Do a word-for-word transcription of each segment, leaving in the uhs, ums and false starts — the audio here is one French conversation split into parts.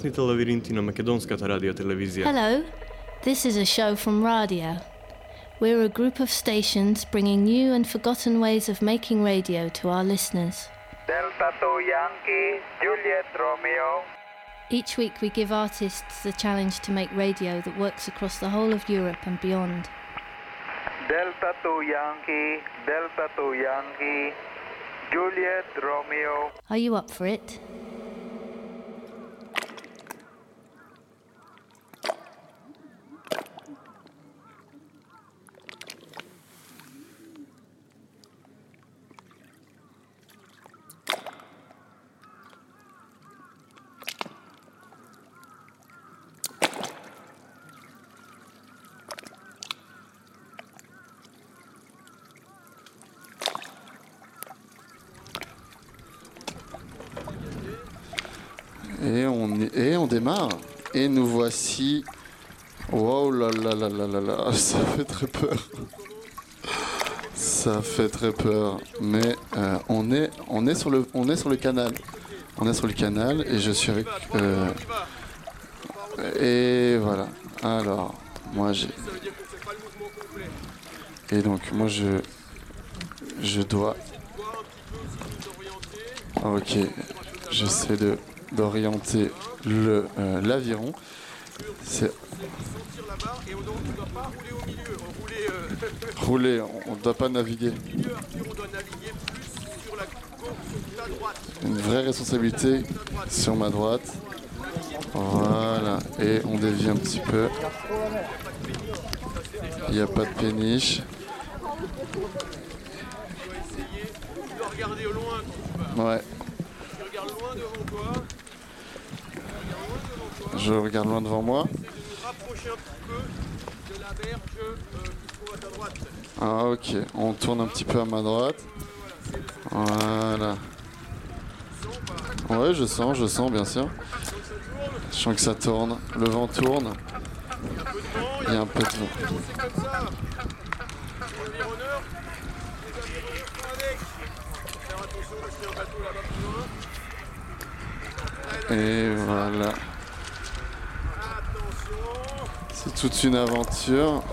Glasni televirinti na Makedonskata radiotelevizija. Hello, this is a show from Radio. We're a group of stations bringing new and forgotten ways of making radio to our listeners. Delta two Yankee, Juliet Romeo. Each week we give artists the challenge to make radio that works across the whole of Europe and beyond. Delta two Yankee, Delta two Yankee, Juliet Romeo. Are you up for it? Et on, et on démarre. Et nous voici. Wow là là là là là là. Ça fait très peur. Ça fait très peur. Mais euh, on, est, on, est sur le, on est sur le canal. On est sur le canal et je suis avec. Euh, et voilà. Alors, moi j'ai. Et donc, moi je. Je dois. Ok. J'essaie de. d'orienter le euh, l'aviron. C'est rouler, on ne doit pas naviguer. Une vraie responsabilité sur ma droite. Voilà, et on dévie un petit peu. Il n'y a pas de péniche. Ouais. Je regarde loin devant moi. Ah ok, on tourne un petit peu à ma droite. Voilà. Ouais, je sens, je sens bien sûr. Je sens que ça tourne, le vent tourne. Il y a un peu de vent. Et voilà. C'est toute une aventure.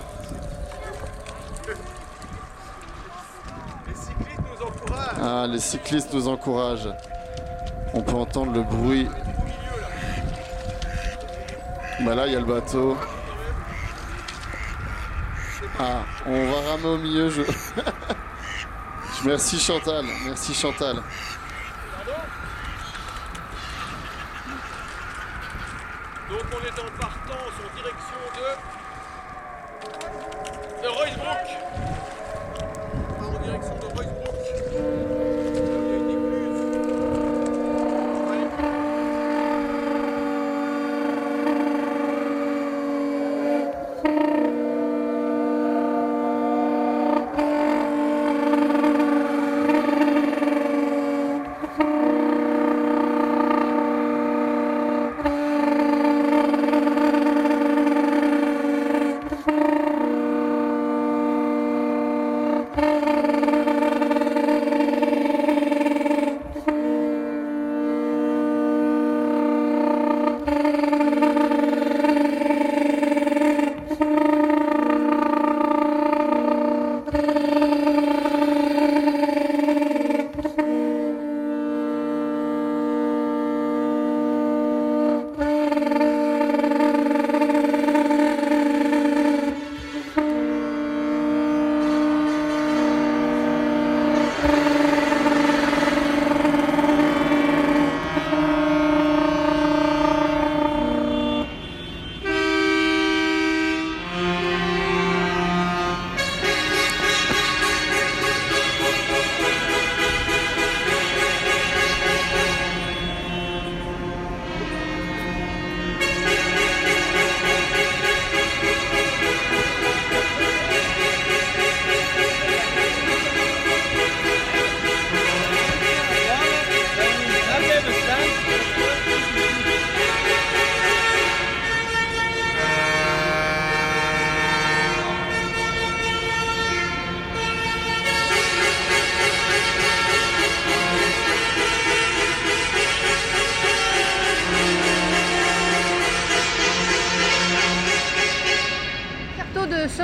Ah, les cyclistes nous encouragent. On peut entendre le bruit. Bah là, il y a le bateau. Ah, on va ramer au milieu. Je... Merci Chantal. Merci Chantal. Donc on est en partance en direction de, de Roysbrook. En direction de Roysbrook.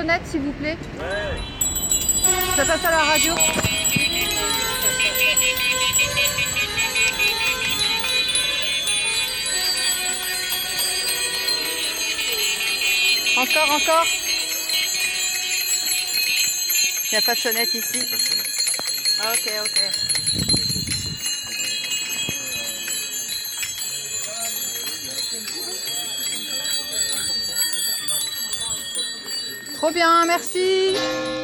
sonnette, s'il vous plaît. Ouais. Ça passe à la radio. Encore, encore. Il n'y a pas de sonnette ici. Pas de sonnette. Ah, ok, ok. Trop bien, merci.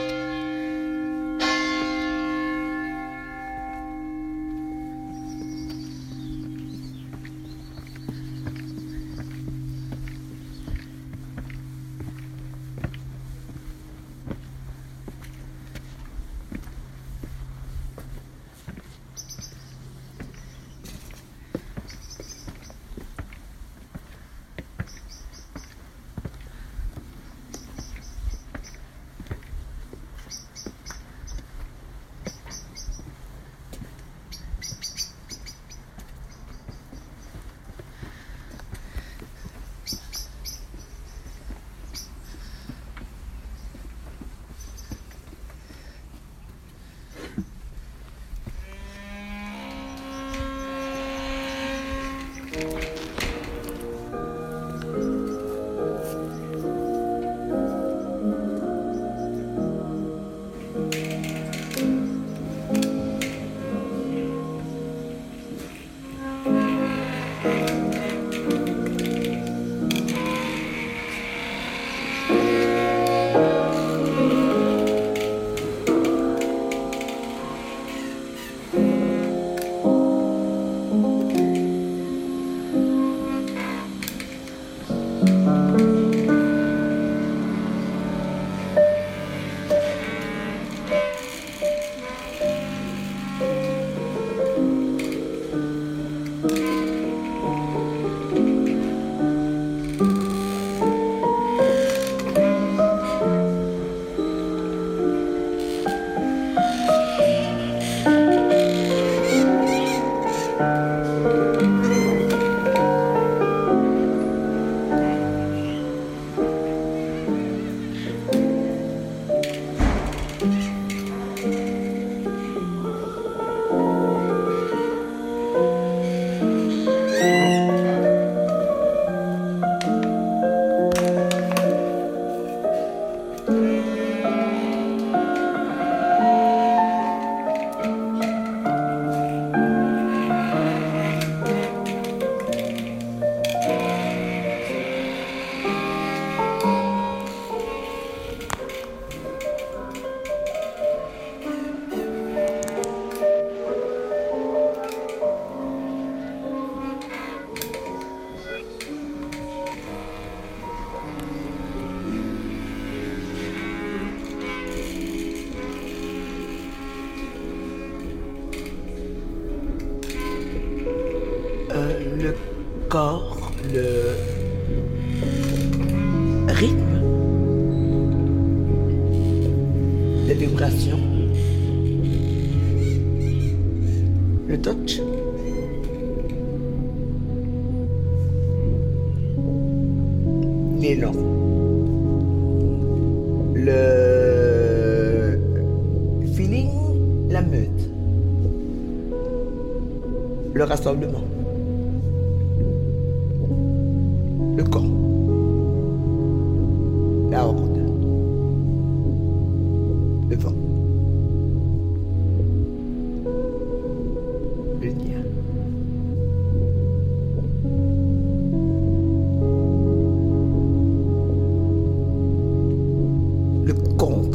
corps, le rythme, les vibrations, le touch, l'élan, le feeling, la meute, le rassemblement, le camp, la horde, le vent, le lien. Le contre,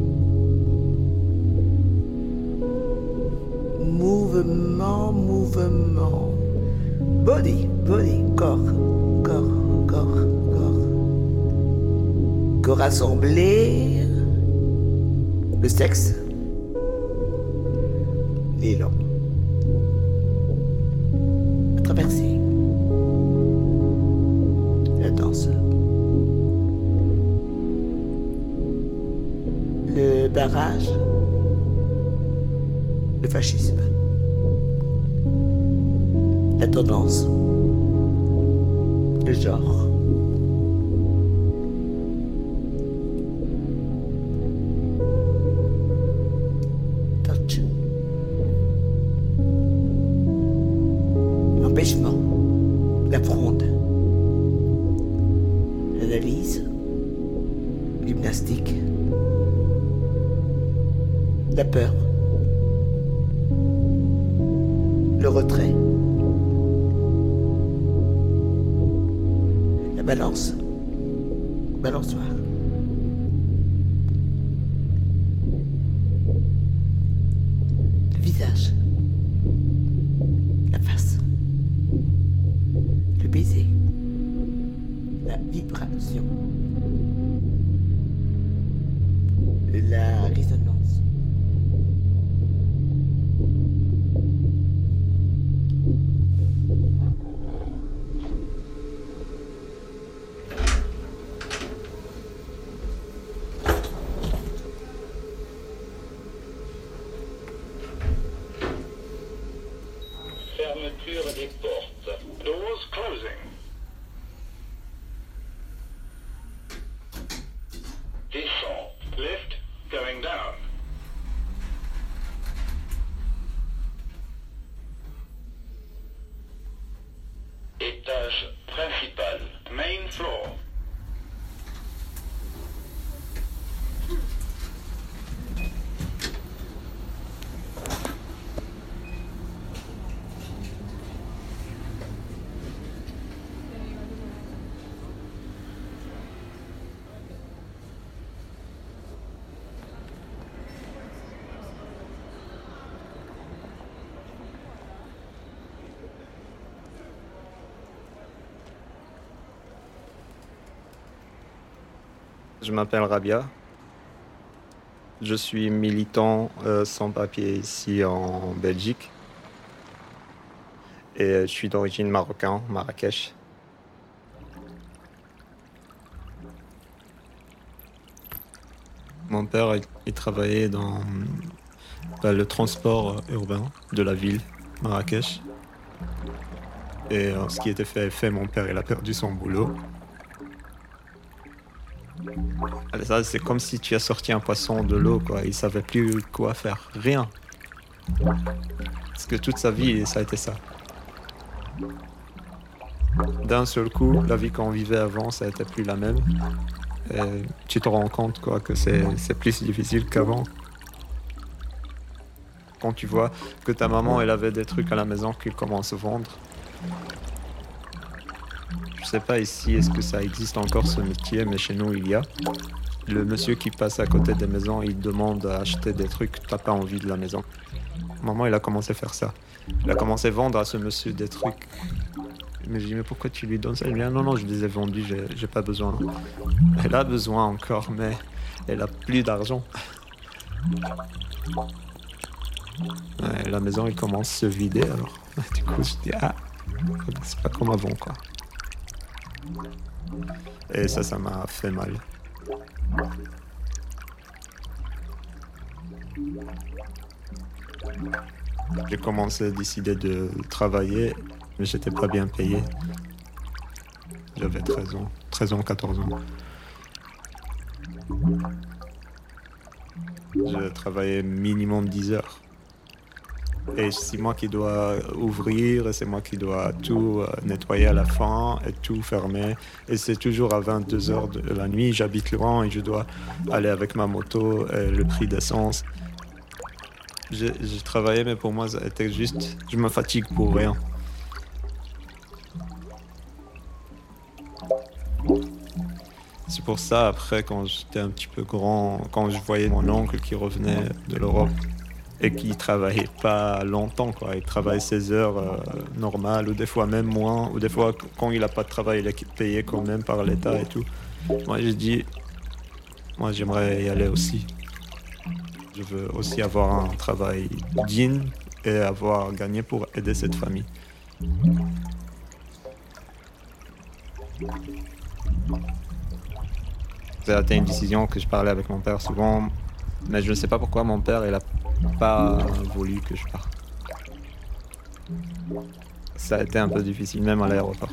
mouvement, mouvement, body, body, corps, corps, corps, corps, corps assemblé, le sexe, l'élan, la traversée, la danse, le barrage, le fascisme, la tendance, le genre, l'analyse, gymnastique, la peur, le retrait, la balance, balançoire. Le visage, la face, le baiser, la vibration, la résonance. Fermeture des portes. Doors closing. Descend. Lift going down. Étage principal. Main floor. Je m'appelle Rabia. Je suis militant euh, sans papier ici en Belgique. Et euh, je suis d'origine marocaine, Marrakech. Mon père, il, il travaillait dans bah, le transport urbain de la ville, Marrakech. Et euh, ce qui était fait est fait, mon père il a perdu son boulot. Ça, c'est comme si tu as sorti un poisson de l'eau, quoi. Il savait plus quoi faire, rien. Parce que toute sa vie, ça a été ça. D'un seul coup, la vie qu'on vivait avant, ça n'était plus la même. Et tu te rends compte, quoi, que c'est, c'est plus difficile qu'avant. Quand tu vois que ta maman, elle avait des trucs à la maison qu'elle commence à vendre. Je sais pas ici, est-ce que ça existe encore ce métier, mais chez nous, il y a. Le monsieur qui passe à côté des maisons, il demande à acheter des trucs, t'as pas envie de la maison. Maman, il a commencé à faire ça. Il a commencé à vendre à ce monsieur des trucs. Mais je dis, mais pourquoi tu lui donnes ça? Il me dit, ah, non, non, je les ai vendus, j'ai, j'ai pas besoin. Elle a besoin encore, mais elle a plus d'argent. Ouais, la maison, elle commence à se vider, alors. Du coup, je dis, ah, c'est pas comme avant, quoi. Et ça, ça m'a fait mal. J'ai commencé à décider de travailler, mais j'étais pas bien payé. J'avais treize ans, treize ans, quatorze ans. Je travaillais minimum dix heures. Et c'est moi qui dois ouvrir, et c'est moi qui dois tout nettoyer à la fin et tout fermer. Et c'est toujours à vingt-deux heures de la nuit, j'habite loin et je dois aller avec ma moto, et le prix d'essence. J'ai, j'ai travaillé, mais pour moi, c'était juste, je me fatigue pour rien. C'est pour ça, après, quand j'étais un petit peu grand, quand je voyais mon oncle qui revenait de l'Europe, et qui travaillait pas longtemps, quoi. Il travaille seize heures euh, normales, ou des fois même moins, ou des fois quand il a pas de travail, il est payé quand même par l'État et tout. Moi j'ai dit, moi j'aimerais y aller aussi. Je veux aussi avoir un travail digne et avoir gagné pour aider cette famille. C'était une décision que je parlais avec mon père souvent, mais je ne sais pas pourquoi mon père il a pas voulu que je parte. Ça a été un peu difficile, même à l'aéroport.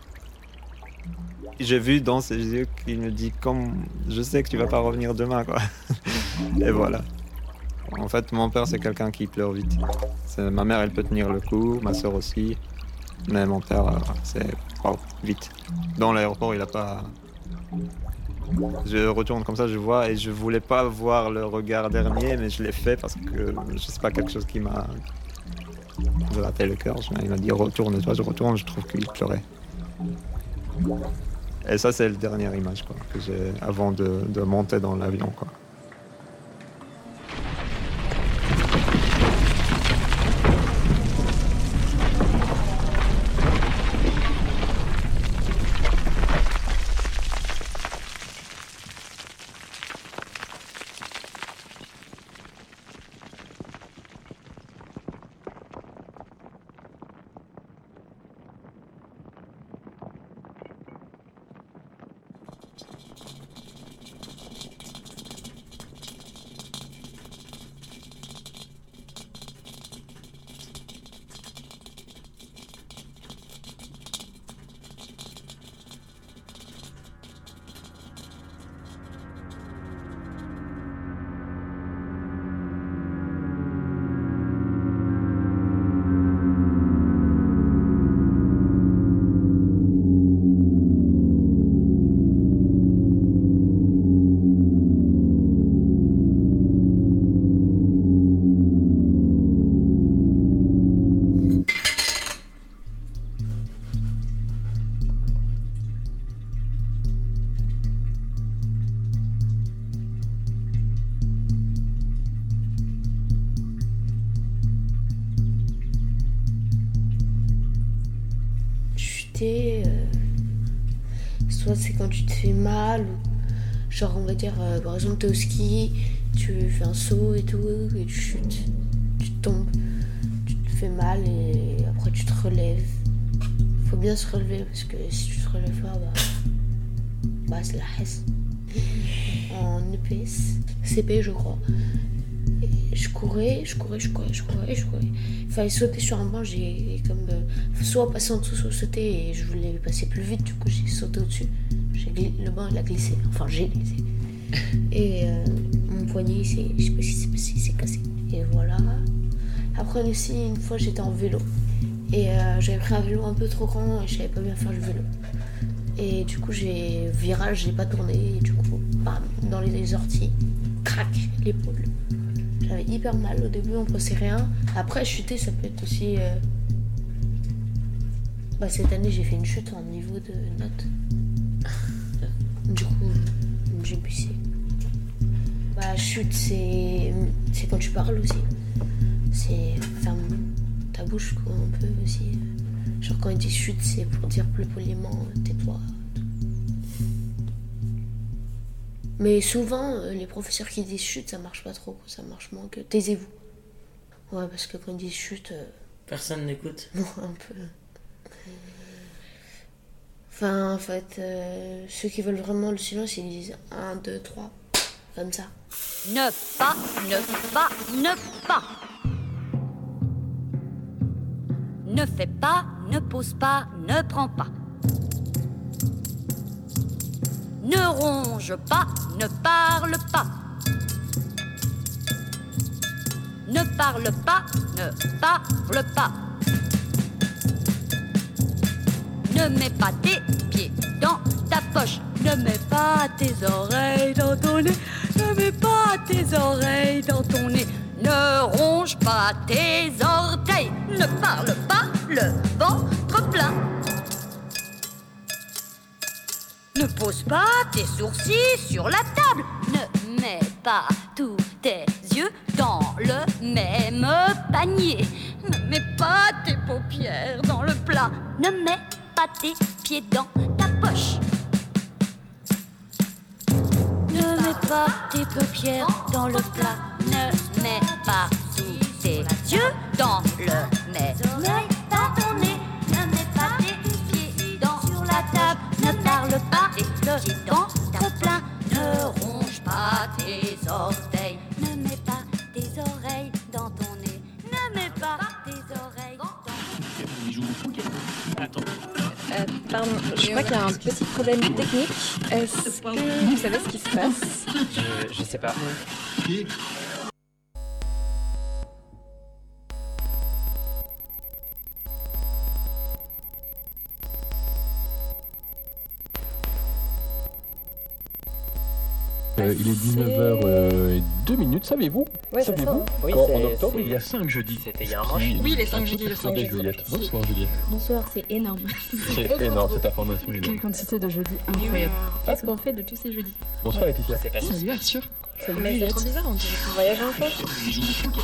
J'ai vu dans ses yeux qu'il me dit comme je sais que tu vas pas revenir demain, quoi. Et voilà. En fait, mon père c'est quelqu'un qui pleure vite. C'est, ma mère elle peut tenir le coup, ma soeur aussi, mais mon père c'est oh, vite. Dans l'aéroport il a pas Je retourne comme ça, je vois, et je voulais pas voir le regard dernier, mais je l'ai fait parce que je sais pas, quelque chose qui m'a gratté le cœur. Il m'a dit retourne-toi, je retourne, je trouve qu'il pleurait. Et ça, c'est la dernière image quoi, que j'ai avant de, de monter dans l'avion, quoi. Euh, soit c'est quand tu te fais mal, ou genre on va dire euh, par exemple t'es au ski, tu fais un saut et tout, et tu chutes, tu tombes, tu te fais mal et après tu te relèves. Faut bien se relever parce que si tu te relèves pas, bah, bah c'est la hesse. En E P S, C P je crois. Et je courais, je courais, je courais, je courais, je courais. Il fallait sauter sur un banc, j'ai comme euh, soit passer en dessous, soit sauter, et je voulais passer plus vite, du coup j'ai sauté au-dessus. J'ai gl... Le banc il a glissé, enfin j'ai glissé. Et euh, mon poignet, c'est... je sais pas si c'est passé, c'est cassé. Et voilà. Après aussi, une fois j'étais en vélo, et euh, j'avais pris un vélo un peu trop grand et je savais pas bien faire le vélo. Et du coup j'ai virage, j'ai pas tourné, et du coup, bam, dans les orties, crac, l'épaule. J'avais hyper mal au début, on pensait rien. Après, chuter, ça peut être aussi... Euh... Bah, cette année, j'ai fait une chute en niveau de notes. Du coup, j'ai bussé. Bah, chute, c'est... C'est quand tu parles aussi. C'est... Ferme ta bouche, quoi, un peu aussi. Genre, quand ils disent chute, c'est pour dire plus poliment, tais-toi. Mais souvent, euh, les professeurs qui disent chute, ça marche pas trop, ça marche moins que taisez-vous. Ouais, parce que quand ils disent chute... Euh... Personne n'écoute. Non, un peu. Enfin, en fait, euh, ceux qui veulent vraiment le silence, ils disent un, deux, trois, comme ça. Ne pas, ne pas, ne pas. Ne fais pas, ne pose pas, ne prends pas. Ne ronge pas, ne parle pas. Ne parle pas, ne parle pas. Ne mets pas tes pieds dans ta poche. Ne mets pas tes oreilles dans ton nez. Ne mets pas tes oreilles dans ton nez. Ne ronge pas tes orteils. Ne parle pas le ventre plein. Ne pose pas tes sourcils sur la table. Ne mets pas tous tes yeux dans le même panier. Ne mets pas tes paupières dans le plat. Ne mets pas tes pieds dans ta poche. Ne mets pas tes paupières dans le plat. Ne mets pas tous tes yeux dans le même dans ton nez. Ne mets pas tes pieds dans sur la table. Ne parle pas et le dans ta plein. Ne ronge pas tes orteils. Ne mets pas tes oreilles dans ton nez. Ne mets pas tes oreilles dans ton nez. Attends. Euh, pardon, je crois qu'il y a un petit problème technique. Est-ce que vous savez ce qui se passe? Je, je sais pas. Euh, il est dix-neuf heures deux minutes, savez-vous Ouais, c'est ça. Savez-vous Oui, qu'en c'est- en octobre, c'est- il y a cinq jeudis. C'était il y a un mois. Oui, les cinq jeudis, les cinq jeudis. Juliette. Bonsoir Juliette. Bonsoir, c'est énorme. C'est énorme cette information. Quelle Juliette. quantité de jeudis incroyable. Qu'est-ce qu'on fait de tous ces jeudis? Bonsoir Laetitia. Salut Arthur. Salut Mais c'est Juliette. trop bizarre, on dirait qu'on voyage ensemble.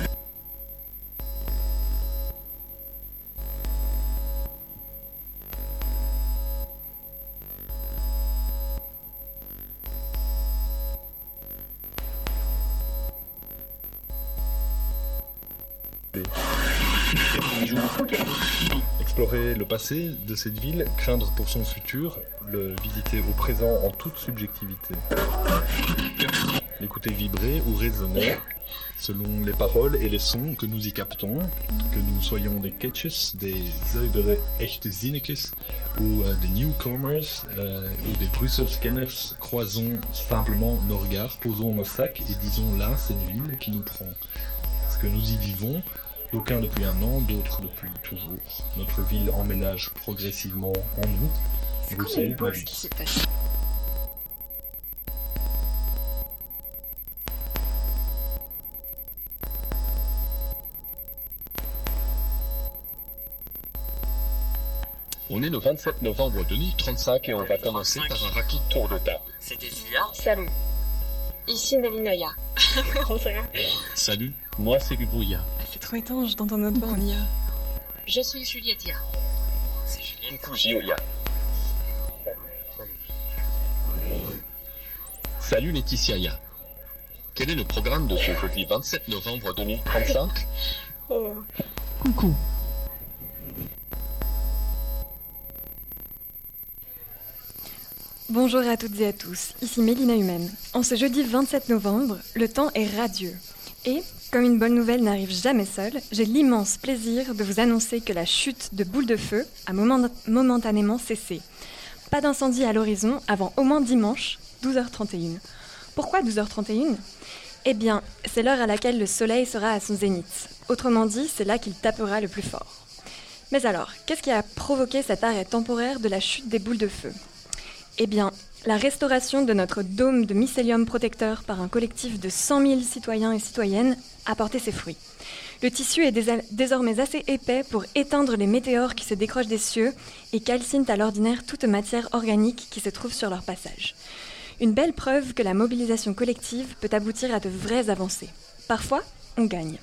Explorer le passé de cette ville, craindre pour son futur, le visiter au présent en toute subjectivité. L'écouter vibrer ou résonner selon les paroles et les sons que nous y captons, que nous soyons des Ketches, des Zuidere echte Zinnekes ou euh, des Newcomers euh, ou des Brussels-Kenners, croisons simplement nos regards, posons nos sacs et disons là cette ville qui nous prend. Parce que nous y vivons, d'aucuns depuis un an, d'autres depuis toujours. Notre ville emménage progressivement en nous. Bruxelles, ma vie. On est le vingt-sept novembre deux mille trente-cinq et on va commencer par un rapide tour de table. C'était Zia. Salut. Ici Nelinoya. On sait rien. Salut, moi c'est Lubouya. C'est trop étrange d'entendre notre voix en I A. Je suis Julietia. C'est Juliette. Coucou Gioia. Salut Laetitia Ya. Quel est le programme de ce jeudi vingt-sept novembre deux mille trente-cinq? Oh. Coucou. Bonjour à toutes et à tous, ici Mélina Humaine. En ce jeudi vingt-sept novembre, le temps est radieux. Et, comme une bonne nouvelle n'arrive jamais seule, j'ai l'immense plaisir de vous annoncer que la chute de boules de feu a moment- momentanément cessé. Pas d'incendie à l'horizon avant au moins dimanche, douze heures trente et une. Pourquoi douze heures trente et une ? Eh bien, c'est l'heure à laquelle le soleil sera à son zénith. Autrement dit, c'est là qu'il tapera le plus fort. Mais alors, qu'est-ce qui a provoqué cet arrêt temporaire de la chute des boules de feu ? Eh bien, la restauration de notre dôme de mycélium protecteur par un collectif de cent mille citoyens et citoyennes a porté ses fruits. Le tissu est dés- désormais assez épais pour éteindre les météores qui se décrochent des cieux et calcinent à l'ordinaire toute matière organique qui se trouve sur leur passage. Une belle preuve que la mobilisation collective peut aboutir à de vraies avancées. Parfois, on gagne.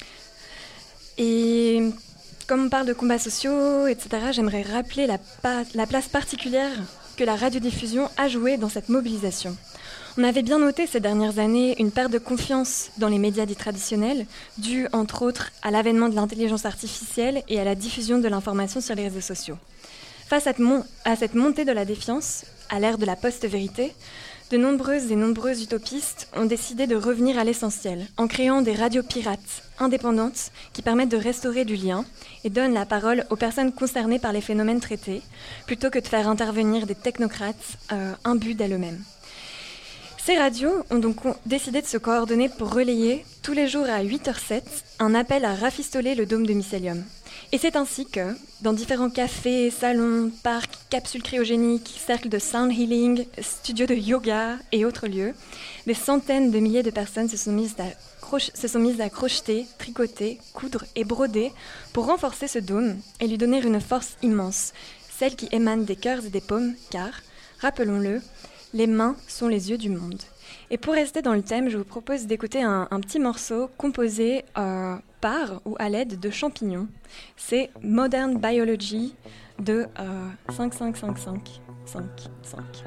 Et comme on parle de combats sociaux, et cetera, j'aimerais rappeler la, pa- la place particulière que la radiodiffusion a joué dans cette mobilisation. On avait bien noté ces dernières années une perte de confiance dans les médias dits traditionnels, due entre autres à l'avènement de l'intelligence artificielle et à la diffusion de l'information sur les réseaux sociaux. Face à, mon- à cette montée de la défiance, à l'ère de la post-vérité, de nombreuses et nombreux utopistes ont décidé de revenir à l'essentiel, en créant des radios pirates, indépendantes, qui permettent de restaurer du lien et donnent la parole aux personnes concernées par les phénomènes traités, plutôt que de faire intervenir des technocrates euh, imbus d'elles-mêmes. Ces radios ont donc décidé de se coordonner pour relayer, tous les jours à huit heures sept, un appel à rafistoler le dôme de mycélium. Et c'est ainsi que, dans différents cafés, salons, parcs, capsules cryogéniques, cercles de sound healing, studios de yoga et autres lieux, des centaines de milliers de personnes se sont mises à, croche- se sont mises à crocheter, tricoter, coudre et broder pour renforcer ce dôme et lui donner une force immense, celle qui émane des cœurs et des paumes, car, rappelons-le, les mains sont les yeux du monde. Et pour rester dans le thème, je vous propose d'écouter un, un petit morceau composé euh, par ou à l'aide de champignons. C'est Modern Biology de euh, cinq cinq cinq cinq cinq cinq.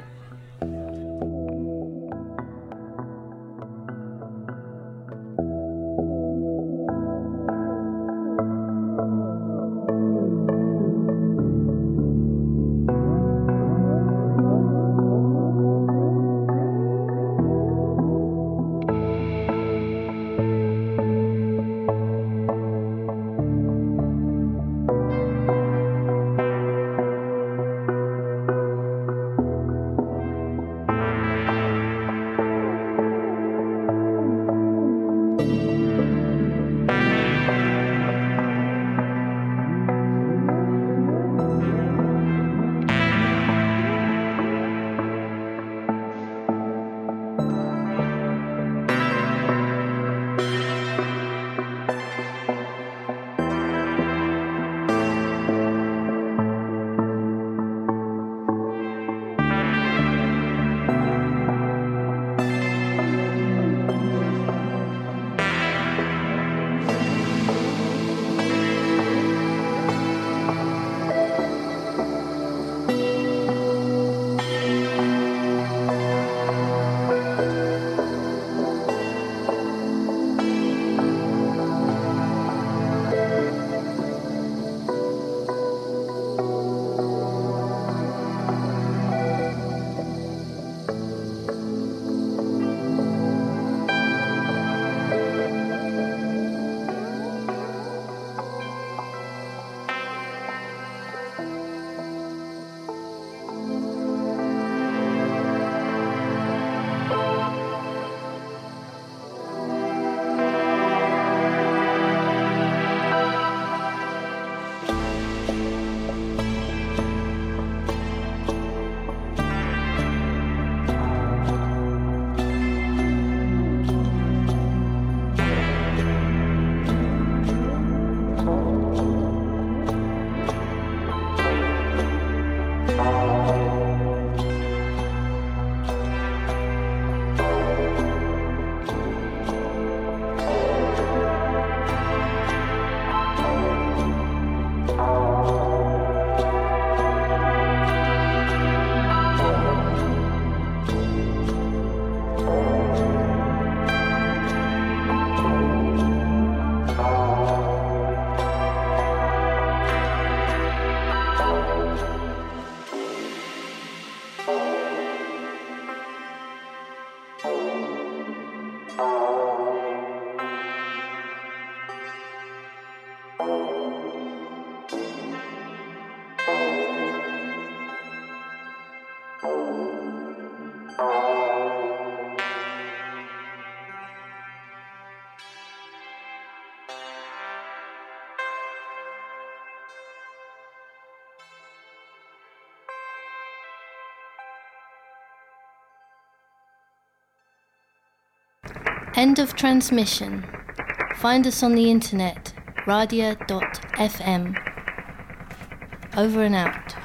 End of transmission. Find us on the internet, radia dot f m. Over and out.